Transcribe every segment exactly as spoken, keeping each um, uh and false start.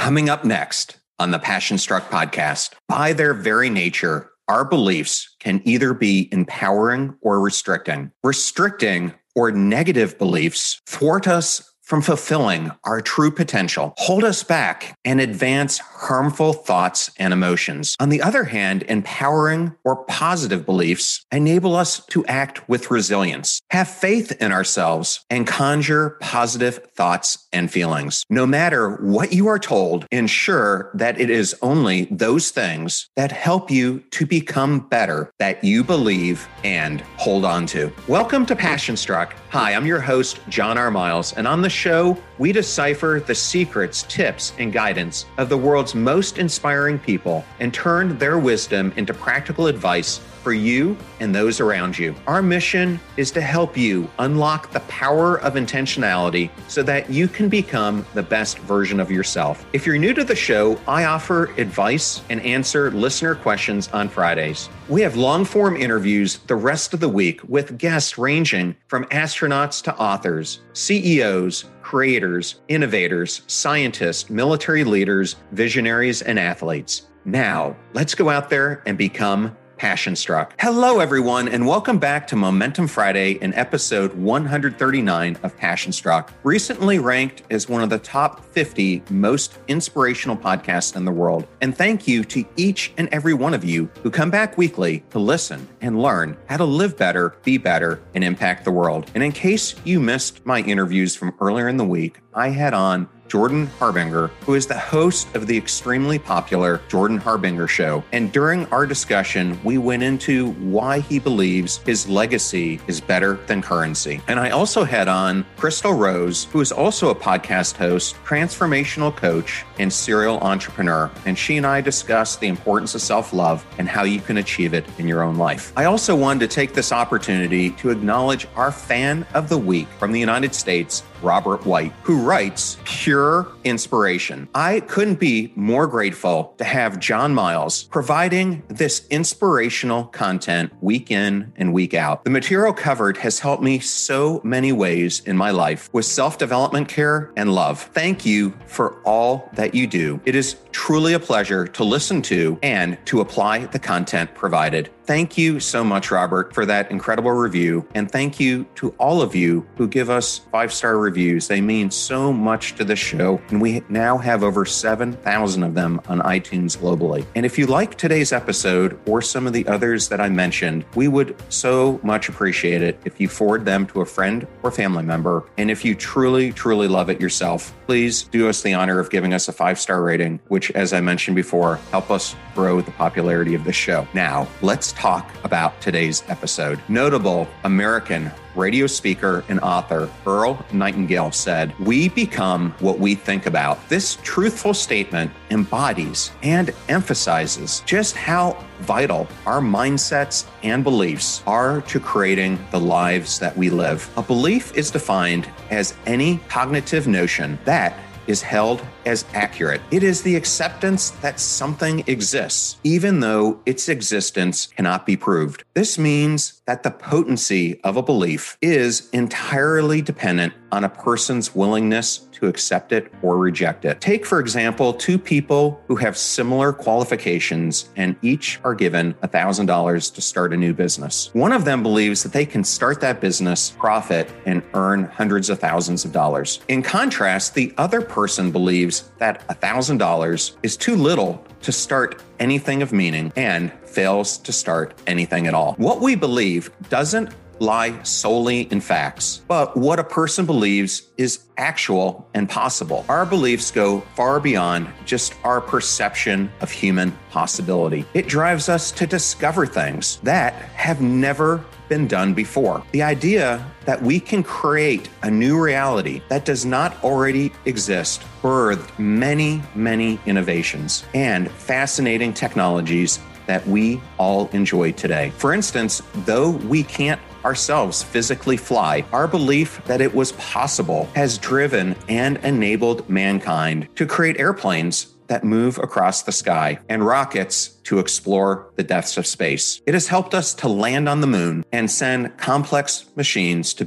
Coming up next on the Passion Struck podcast, by their very nature, our beliefs can either be empowering or restricting. Restricting or negative beliefs thwart us from fulfilling our true potential, hold us back, and advance harmful thoughts and emotions. On the other hand, empowering or positive beliefs enable us to act with resilience, have faith in ourselves, and conjure positive thoughts and feelings. No matter what you are told, ensure that it is only those things that help you to become better that you believe and hold on to. Welcome to Passion Struck. Hi, I'm your host, John R. Miles, and on the show, we decipher the secrets, tips, and guidance of the world's most inspiring people and turn their wisdom into practical advice for you and those around you. Our mission is to help you unlock the power of intentionality so that you can become the best version of yourself. If you're new to the show, I offer advice and answer listener questions on Fridays. We have long-form interviews the rest of the week with guests ranging from astronauts to authors, C E Os, creators, innovators, scientists, military leaders, visionaries, and athletes. Now, let's go out there and become Passion Struck. Hello, everyone, and welcome back to Momentum Friday in episode one hundred thirty-nine of Passion Struck, recently ranked as one of the top fifty most inspirational podcasts in the world. And thank you to each and every one of you who come back weekly to listen and learn how to live better, be better, and impact the world. And in case you missed my interviews from earlier in the week, I had on Jordan Harbinger, who is the host of the extremely popular Jordan Harbinger Show. And during our discussion, we went into why he believes his legacy is better than currency. And I also had on Crystal Rose, who is also a podcast host, transformational coach, and serial entrepreneur. And she and I discussed the importance of self-love and how you can achieve it in your own life. I also wanted to take this opportunity to acknowledge our fan of the week from the United States, Robert White, who writes pure inspiration. I couldn't be more grateful to have John Miles providing this inspirational content week in and week out. The material covered has helped me so many ways in my life with self-development care and love. Thank you for all that you do. It is truly a pleasure to listen to and to apply the content provided. Thank you so much, Robert, for that incredible review. And thank you to all of you who give us five-star reviews. They mean so much to the show. And we now have over seven thousand of them on iTunes globally. And if you like today's episode or some of the others that I mentioned, we would so much appreciate it if you forward them to a friend or family member. And if you truly, truly love it yourself, please do us the honor of giving us a five-star rating, which, as I mentioned before, help us grow the popularity of the show. Now, let's talk about today's episode. Notable American radio speaker and author Earl Nightingale said, "We become what we think about." This truthful statement embodies and emphasizes just how vital our mindsets and beliefs are to creating the lives that we live. A belief is defined as any cognitive notion that is held as accurate. It is the acceptance that something exists, even though its existence cannot be proved. This means that the potency of a belief is entirely dependent on a person's willingness to accept it or reject it. Take, for example, two people who have similar qualifications and each are given one thousand dollars to start a new business. One of them believes that they can start that business, profit, and earn hundreds of thousands of dollars. In contrast, the other person believes that one thousand dollars is too little to start anything of meaning and fails to start anything at all. What we believe doesn't lie solely in facts, but what a person believes is actual and possible. Our beliefs go far beyond just our perception of human possibility. It drives us to discover things that have never been done before. The idea that we can create a new reality that does not already exist birthed many, many innovations and fascinating technologies that we all enjoy today. For instance, though we can't ourselves physically fly, our belief that it was possible has driven and enabled mankind to create airplanes that move across the sky and rockets to explore the depths of space. It has helped us to land on the moon and send complex machines to be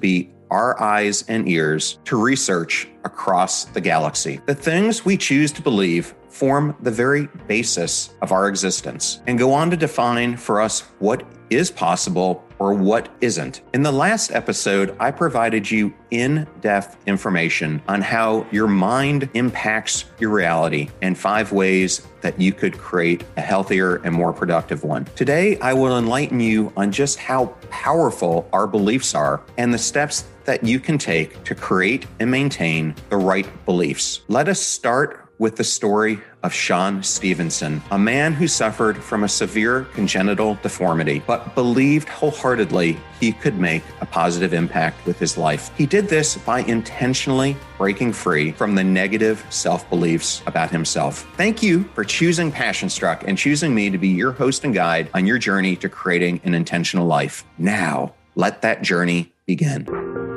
our eyes and ears to research across the galaxy. The things we choose to believe form the very basis of our existence and go on to define for us what is possible or what isn't. In the last episode, I provided you in-depth information on how your mind impacts your reality and five ways that you could create a healthier and more productive one. Today, I will enlighten you on just how powerful our beliefs are and the steps that you can take to create and maintain the right beliefs. Let us start with the story of Shawn Stevenson, a man who suffered from a severe congenital deformity, but believed wholeheartedly he could make a positive impact with his life. He did this by intentionally breaking free from the negative self-beliefs about himself. Thank you for choosing Passion Struck and choosing me to be your host and guide on your journey to creating an intentional life. Now, let that journey begin.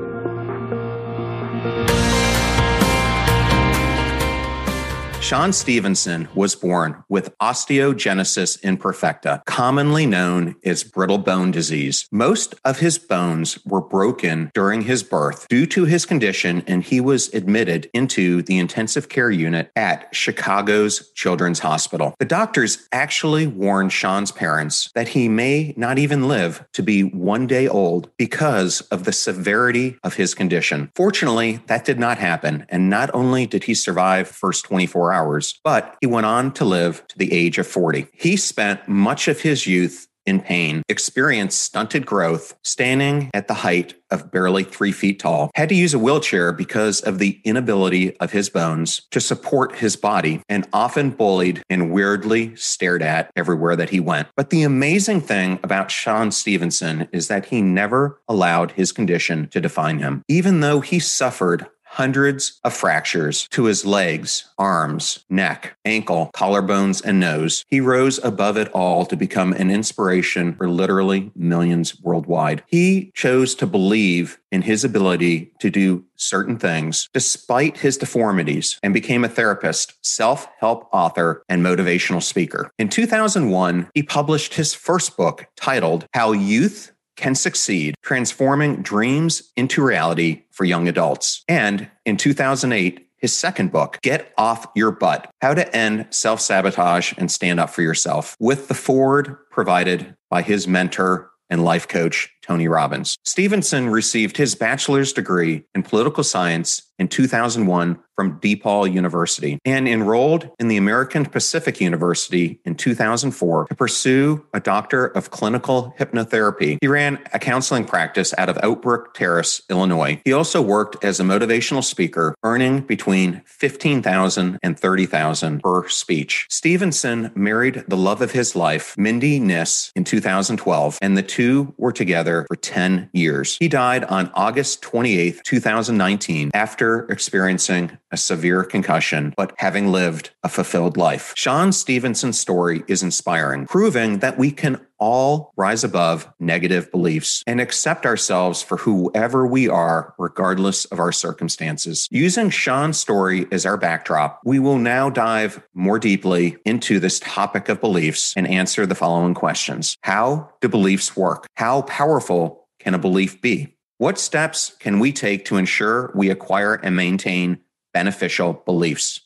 Shawn Stevenson was born with osteogenesis imperfecta, commonly known as brittle bone disease. Most of his bones were broken during his birth due to his condition, and he was admitted into the intensive care unit at Chicago's Children's Hospital. The doctors actually warned Shawn's parents that he may not even live to be one day old because of the severity of his condition. Fortunately, that did not happen, and not only did he survive the first twenty-four hours, but he went on to live to the age of forty. He spent much of his youth in pain, experienced stunted growth, standing at the height of barely three feet tall, had to use a wheelchair because of the inability of his bones to support his body, and often bullied and weirdly stared at everywhere that he went. But the amazing thing about Shawn Stevenson is that he never allowed his condition to define him. Even though he suffered hundreds of fractures to his legs, arms, neck, ankle, collarbones, and nose, he rose above it all to become an inspiration for literally millions worldwide. He chose to believe in his ability to do certain things despite his deformities and became a therapist, self-help author, and motivational speaker. In two thousand one, he published his first book titled How Youth Can Succeed, Transforming Dreams into Reality for Young Adults. And in two thousand eight, his second book, Get Off Your Butt, How to End Self-Sabotage and Stand Up for Yourself, with the foreword provided by his mentor and life coach, Tony Robbins. Stevenson received his bachelor's degree in political science in two thousand one from DePaul University and enrolled in the American Pacific University in two thousand four to pursue a doctor of clinical hypnotherapy. He ran a counseling practice out of Outbrook Terrace, Illinois. He also worked as a motivational speaker, earning between fifteen thousand dollars and thirty thousand dollars per speech. Stevenson married the love of his life, Mindy Niss, in two thousand twelve, and the two were together for ten years. He died on August twenty-eighth, two thousand nineteen, after experiencing a severe concussion, but having lived a fulfilled life. Shawn Stevenson's story is inspiring, proving that we can all rise above negative beliefs and accept ourselves for whoever we are, regardless of our circumstances. Using Shawn's story as our backdrop, we will now dive more deeply into this topic of beliefs and answer the following questions. How do beliefs work? How powerful can a belief be? What steps can we take to ensure we acquire and maintain beneficial beliefs?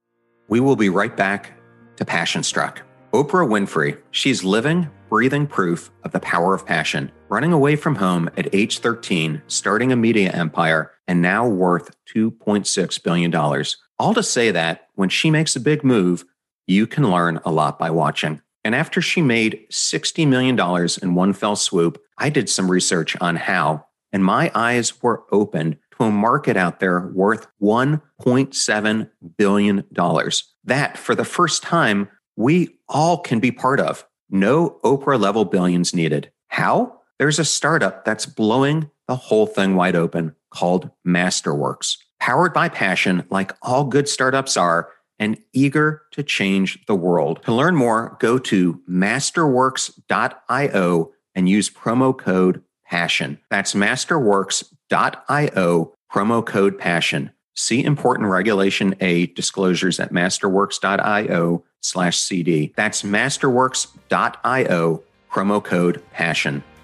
We will be right back to Passion Struck. Oprah Winfrey, she's living, breathing proof of the power of passion, running away from home at age thirteen, starting a media empire, and now worth two point six billion dollars. All to say that when she makes a big move, you can learn a lot by watching. And after she made sixty million dollars in one fell swoop, I did some research on how, and my eyes were opened to a market out there worth one point seven billion dollars. That, for the first time, we all can be part of. No Oprah-level billions needed. How? There's a startup that's blowing the whole thing wide open called Masterworks. Powered by passion, like all good startups are, and eager to change the world. To learn more, go to masterworks dot io and use promo code PASSION. That's masterworks dot io, promo code PASSION. See important Regulation A disclosures at masterworks dot io slash CD. That's masterworks dot io, promo code PASSION.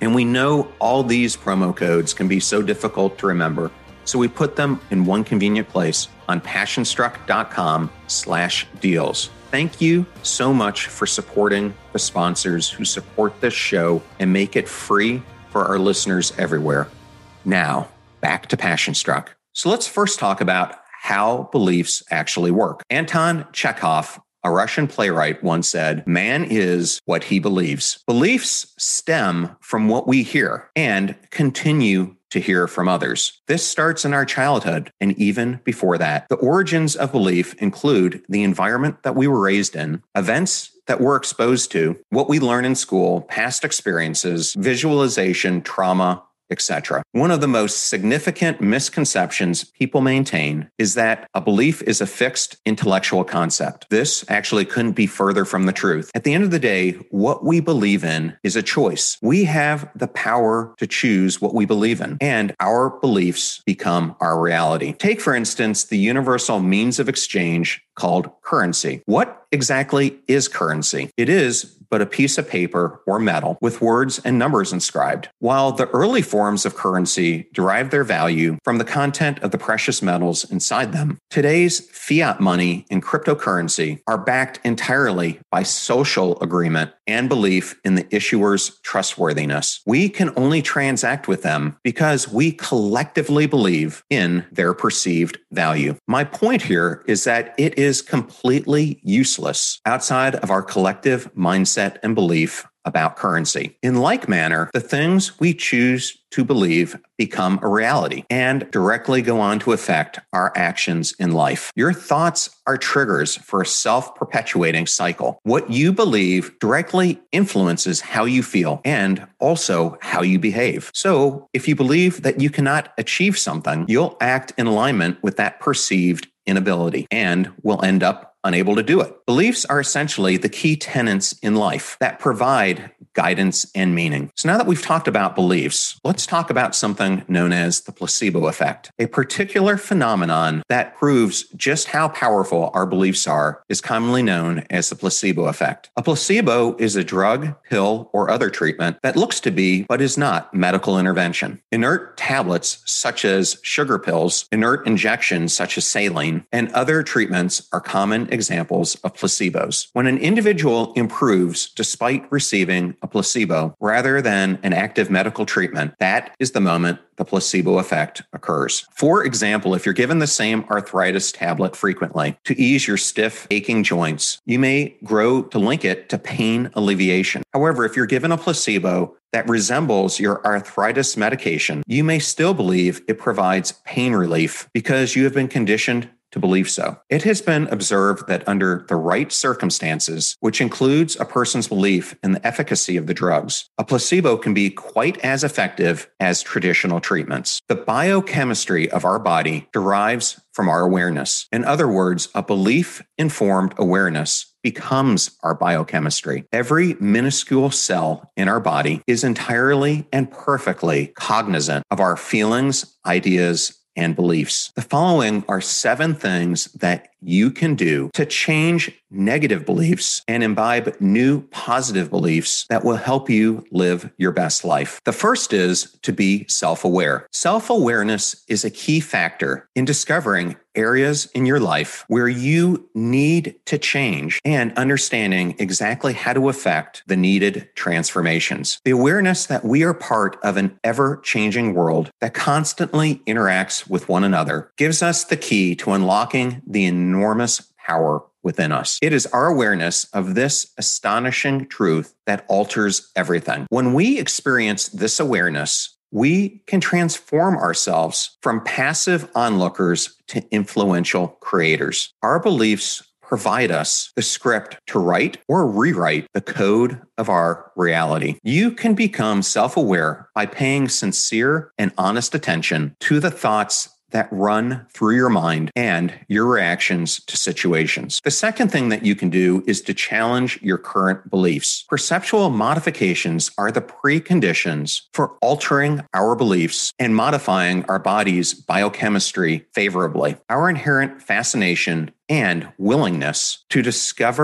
And we know all these promo codes can be so difficult to remember, so we put them in one convenient place on passionstruck.com slash deals. Thank you so much for supporting the sponsors who support this show and make it free for our listeners everywhere. Now, back to Passionstruck. So let's first talk about how beliefs actually work. Anton Chekhov, a Russian playwright, once said, "Man is what he believes." Beliefs stem from what we hear and continue to hear from others. This starts in our childhood and even before that. The origins of belief include the environment that we were raised in, events that we're exposed to, what we learn in school, past experiences, visualization, trauma, et cetera. One of the most significant misconceptions people maintain is that a belief is a fixed intellectual concept. This actually couldn't be further from the truth. At the end of the day, what we believe in is a choice. We have the power to choose what we believe in, and our beliefs become our reality. Take, for instance, the universal means of exchange called currency. What exactly is currency? It is but a piece of paper or metal with words and numbers inscribed. While the early forms of currency derived their value from the content of the precious metals inside them, today's fiat money and cryptocurrency are backed entirely by social agreement and belief in the issuer's trustworthiness. We can only transact with them because we collectively believe in their perceived value. My point here is that it is completely useless outside of our collective mindset and belief about currency. In like manner, the things we choose to believe become a reality and directly go on to affect our actions in life. Your thoughts are triggers for a self-perpetuating cycle. What you believe directly influences how you feel and also how you behave. So if you believe that you cannot achieve something, you'll act in alignment with that perceived inability and will end up unable to do it. Beliefs are essentially the key tenets in life that provide guidance and meaning. So now that we've talked about beliefs, let's talk about something known as the placebo effect. A particular phenomenon that proves just how powerful our beliefs are is commonly known as the placebo effect. A placebo is a drug, pill, or other treatment that looks to be but is not medical intervention. Inert tablets such as sugar pills, inert injections such as saline, and other treatments are common examples of placebos. When an individual improves despite receiving a placebo rather than an active medical treatment, that is the moment the placebo effect occurs. For example, if you're given the same arthritis tablet frequently to ease your stiff, aching joints, you may grow to link it to pain alleviation. However, if you're given a placebo that resembles your arthritis medication, you may still believe it provides pain relief because you have been conditioned to believe so. It has been observed that under the right circumstances, which includes a person's belief in the efficacy of the drugs, a placebo can be quite as effective as traditional treatments. The biochemistry of our body derives from our awareness. In other words, a belief-informed awareness becomes our biochemistry. Every minuscule cell in our body is entirely and perfectly cognizant of our feelings, ideas, and beliefs. The following are seven things that you can do to change negative beliefs and imbibe new positive beliefs that will help you live your best life. The first is to be self-aware. Self-awareness is a key factor in discovering areas in your life where you need to change and understanding exactly how to affect the needed transformations. The awareness that we are part of an ever-changing world that constantly interacts with one another gives us the key to unlocking the enormous power within us. It is our awareness of this astonishing truth that alters everything. When we experience this awareness, we can transform ourselves from passive onlookers to influential creators. Our beliefs provide us the script to write or rewrite the code of our reality. You can become self-aware by paying sincere and honest attention to the thoughts that run through your mind and your reactions to situations. The second thing that you can do is to challenge your current beliefs. Perceptual modifications are the preconditions for altering our beliefs and modifying our body's biochemistry favorably. Our inherent fascination and willingness to discover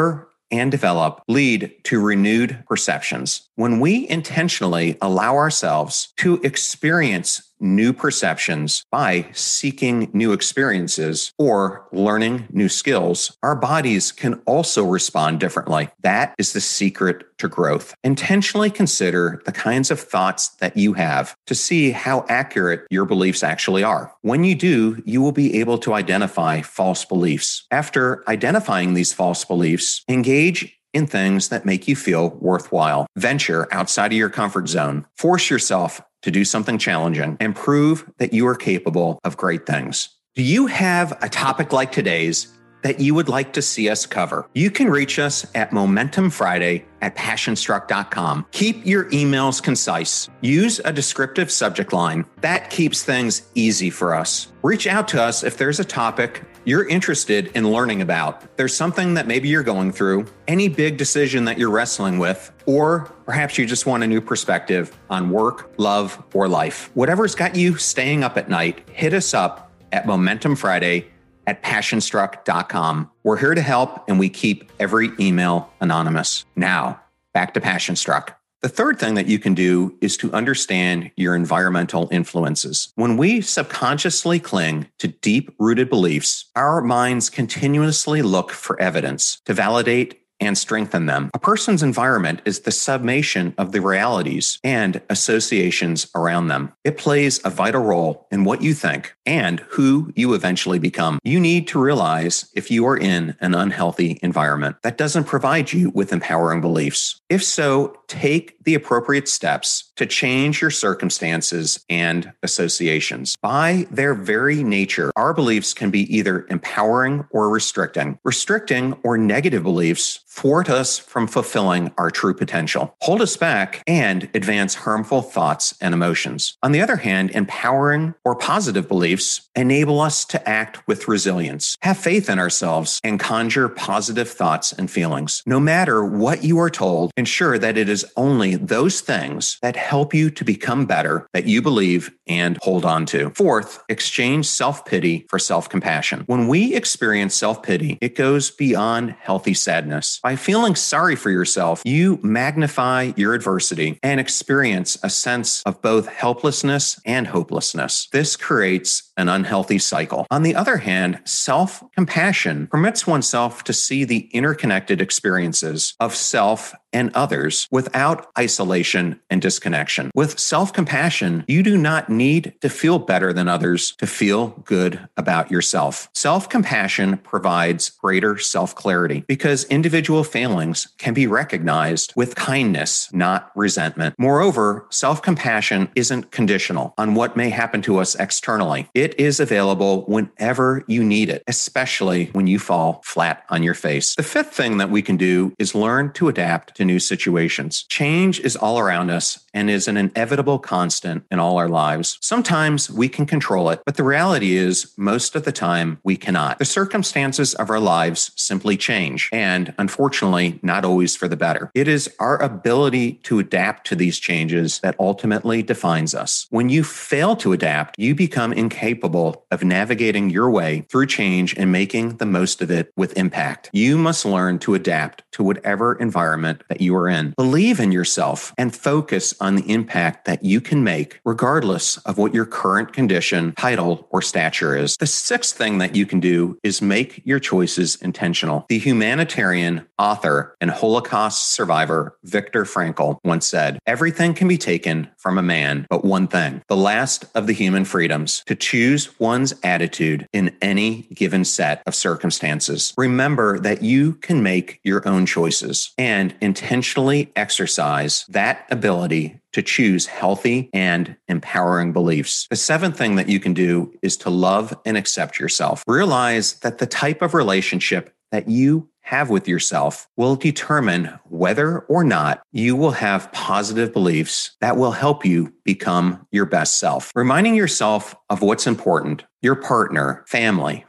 and develop lead to renewed perceptions. When we intentionally allow ourselves to experience new perceptions by seeking new experiences or learning new skills, our bodies can also respond differently. That is the secret to growth. Intentionally consider the kinds of thoughts that you have to see how accurate your beliefs actually are. When you do, you will be able to identify false beliefs. After identifying these false beliefs, engage in things that make you feel worthwhile. Venture outside of your comfort zone. Force yourself to do something challenging and prove that you are capable of great things. Do you have a topic like today's that you would like to see us cover? You can reach us at Momentum Friday at passion struck dot com. Keep your emails concise. Use a descriptive subject line. That keeps things easy for us. Reach out to us if there's a topic you're interested in learning about. There's something that maybe you're going through, any big decision that you're wrestling with, or perhaps you just want a new perspective on work, love, or life. Whatever's got you staying up at night, hit us up at Momentum Friday at passion struck dot com. We're here to help, and we keep every email anonymous. Now, back to Passion Struck. The third thing that you can do is to understand your environmental influences. When we subconsciously cling to deep-rooted beliefs, our minds continuously look for evidence to validate and strengthen them. A person's environment is the summation of the realities and associations around them. It plays a vital role in what you think and who you eventually become. You need to realize if you are in an unhealthy environment that doesn't provide you with empowering beliefs. If so, take the appropriate steps to change your circumstances and associations. By their very nature, our beliefs can be either empowering or restricting. Restricting or negative beliefs thwart us from fulfilling our true potential, hold us back, and advance harmful thoughts and emotions. On the other hand, empowering or positive beliefs enable us to act with resilience, have faith in ourselves, and conjure positive thoughts and feelings. No matter what you are told, ensure that it is only those things that help you to become better that you believe and hold on to. Fourth, exchange self-pity for self-compassion. When we experience self-pity, it goes beyond healthy sadness. By feeling sorry for yourself, you magnify your adversity and experience a sense of both helplessness and hopelessness. This creates an unhealthy cycle. On the other hand, self-compassion permits oneself to see the interconnected experiences of self and others without isolation and disconnection. With self-compassion, you do not need to feel better than others to feel good about yourself. Self-compassion provides greater self-clarity because individual failings can be recognized with kindness, not resentment. Moreover, self-compassion isn't conditional on what may happen to us externally. It is available whenever you need it, especially when you fall flat on your face. The fifth thing that we can do is learn to adapt to new situations. Change is all around us and is an inevitable constant in all our lives. Sometimes we can control it, but the reality is most of the time we cannot. The circumstances of our lives simply change, and unfortunately, not always for the better. It is our ability to adapt to these changes that ultimately defines us. When you fail to adapt, you become incapable of navigating your way through change and making the most of it with impact. You must learn to adapt to whatever environment that you are in. Believe in yourself and focus on the impact that you can make regardless of what your current condition, title, or stature is. The sixth thing that you can do is make your choices intentional. The humanitarian, author, and Holocaust survivor Viktor Frankl once said, "Everything can be taken from a man, but one thing, the last of the human freedoms, to choose one's attitude in any given set of circumstances." Remember that you can make your own choices and intentionally exercise that ability to choose healthy and empowering beliefs. The seventh thing that you can do is to love and accept yourself. Realize that the type of relationship that you have with yourself will determine whether or not you will have positive beliefs that will help you become your best self. Reminding yourself of what's important, your partner, family,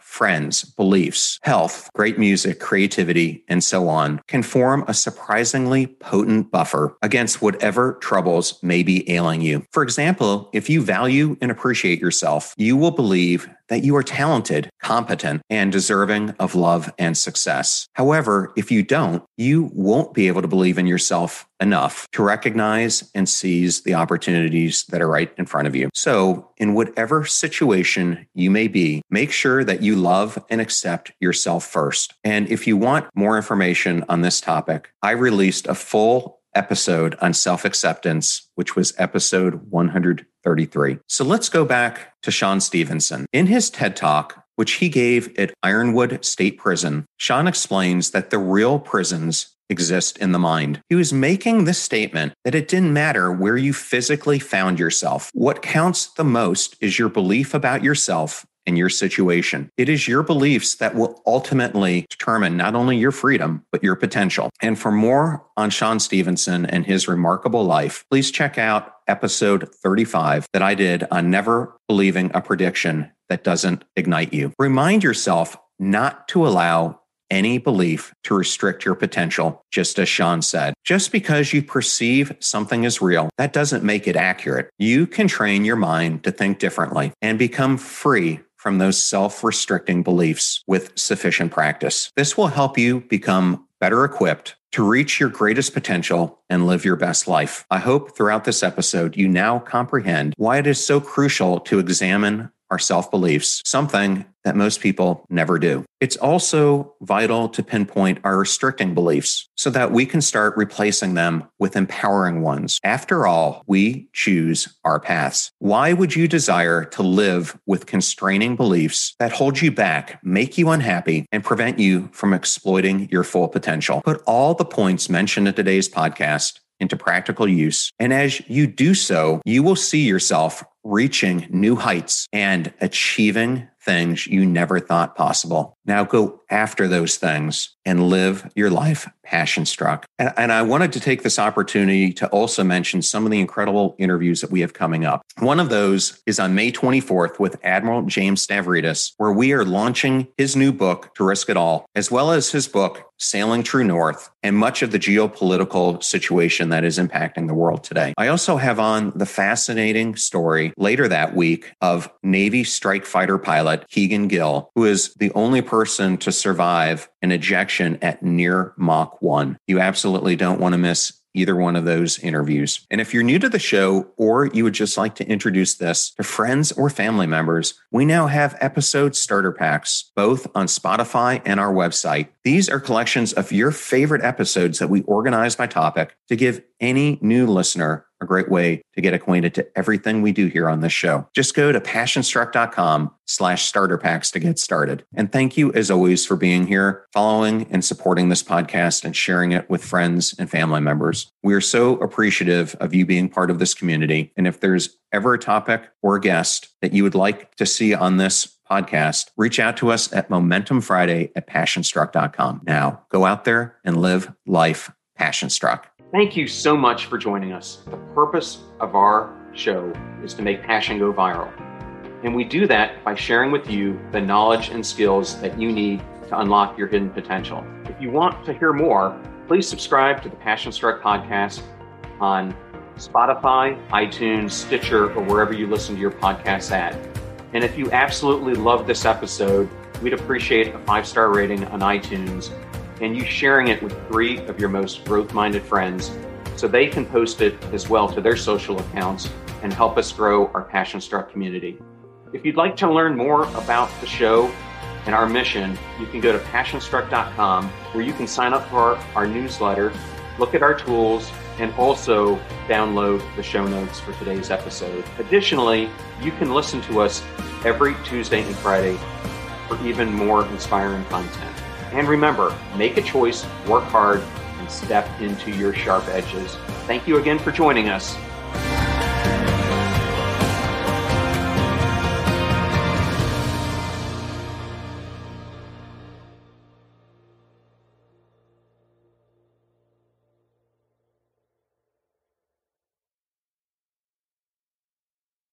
friends, beliefs, health, great music, creativity, and so on can form a surprisingly potent buffer against whatever troubles may be ailing you. For example, if you value and appreciate yourself, you will believe that you are talented, competent, and deserving of love and success. However, if you don't, you won't be able to believe in yourself enough to recognize and seize the opportunities that are right in front of you. So, in whatever situation you may be, make sure that you love and accept yourself first. And if you want more information on this topic, I released a full episode on self-acceptance, which was episode one hundred thirty-three. So let's go back to Shawn Stevenson. In his TED Talk, which he gave at Ironwood State Prison, Shawn explains that the real prisons exist in the mind. He was making this statement that it didn't matter where you physically found yourself. What counts the most is your belief about yourself and your situation. It is your beliefs that will ultimately determine not only your freedom, but your potential. And for more on Shawn Stevenson and his remarkable life, please check out episode thirty-five that I did on never believing a prediction that doesn't ignite you. Remind yourself not to allow any belief to restrict your potential, just as Shawn said. Just because you perceive something as real, that doesn't make it accurate. You can train your mind to think differently and become free from those self-restricting beliefs with sufficient practice. This will help you become better equipped to reach your greatest potential and live your best life. I hope throughout this episode, you now comprehend why it is so crucial to examine our self-beliefs, something that most people never do. It's also vital to pinpoint our restricting beliefs so that we can start replacing them with empowering ones. After all, we choose our paths. Why would you desire to live with constraining beliefs that hold you back, make you unhappy, and prevent you from exploiting your full potential? Put all the points mentioned in today's podcast into practical use. And as you do so, you will see yourself reaching new heights and achieving things you never thought possible. Now go after those things and live your life passion struck. And, and I wanted to take this opportunity to also mention some of the incredible interviews that we have coming up. One of those is on May twenty-fourth with Admiral James Stavridis, where we are launching his new book, To Risk It All, as well as his book, Sailing True North, and much of the geopolitical situation that is impacting the world today. I also have on the fascinating story later that week of Navy strike fighter pilot Keegan Gill, who is the only person to survive an ejection at near Mach one. You absolutely don't want to miss either one of those interviews. And if you're new to the show, or you would just like to introduce this to friends or family members, we now have episode starter packs, both on Spotify and our website. These are collections of your favorite episodes that we organize by topic to give any new listener a great way to get acquainted to everything we do here on this show. Just go to passionstruck.com slash starter packs to get started. And thank you, as always, for being here, following and supporting this podcast and sharing it with friends and family members. We are so appreciative of you being part of this community. And if there's ever a topic or a guest that you would like to see on this podcast, reach out to us at Momentum Friday at passionstruck dot com. Now, go out there and live life passion struck. Thank you so much for joining us. The purpose of our show is to make passion go viral. And we do that by sharing with you the knowledge and skills that you need to unlock your hidden potential. If you want to hear more, please subscribe to the Passion Struck podcast on Spotify, iTunes, Stitcher, or wherever you listen to your podcasts at. And if you absolutely love this episode, we'd appreciate a five-star rating on iTunes and you sharing it with three of your most growth-minded friends so they can post it as well to their social accounts and help us grow our Passion Struck community. If you'd like to learn more about the show and our mission, you can go to passion struck dot com, where you can sign up for our, our newsletter, look at our tools, and also download the show notes for today's episode. Additionally, you can listen to us every Tuesday and Friday for even more inspiring content. And remember, make a choice, work hard, and step into your sharp edges. Thank you again for joining us.